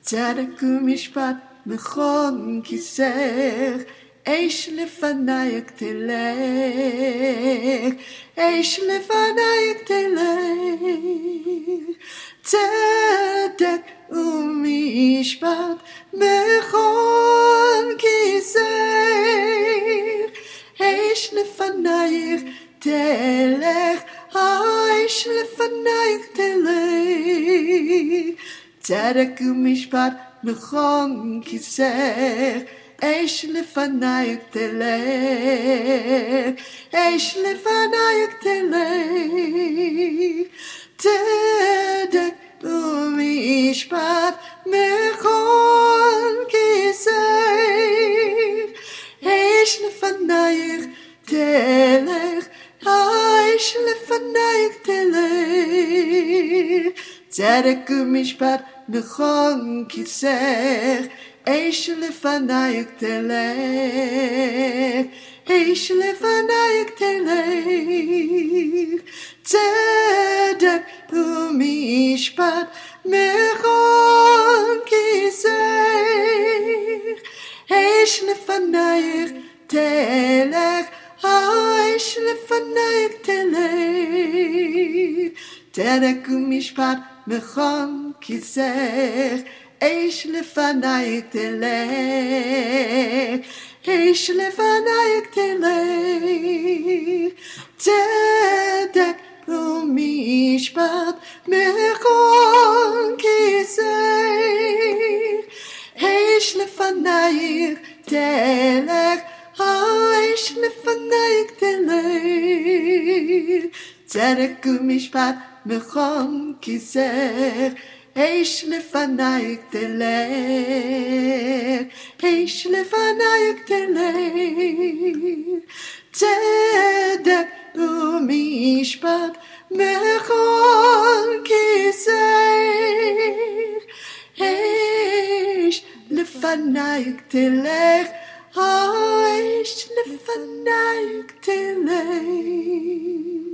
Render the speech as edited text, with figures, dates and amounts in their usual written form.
צדק ומשפט נכון כיסך, אש לפנייך תלך, אש לפנייך תלך. צדק ומשפט נכון כיסך, אש לפנייך תלך, אש לפנייך תלך. צדק ומשפט נכון כיסך, אש לפנייך תלך, אש לפנייך תלך. צדק ומשפט נכון כיסך, אש לפנייך תלך, אש לפנייך תלך. צדק ומשפט נכון כיסך, אש לפנייך תלך, אש לפנייך תלך. צדק ומשפט נכון כיסך, אש לפנייך תלך, אש לפנייך תלך. צדק ומשפט נכון כיסך, אש לפנייך תלך, אש לפנייך תלך. צדק ומשפט נכון כיסך, אש לפנייך תלך, אש לפנייך תלך. צדק ומשפט נכון כיסך, אש לפנייך תלך, אש לפנייך תלך. צדק ומשפט נכון כיסך, אש לפנייך תלך, אש לפנייך תלך.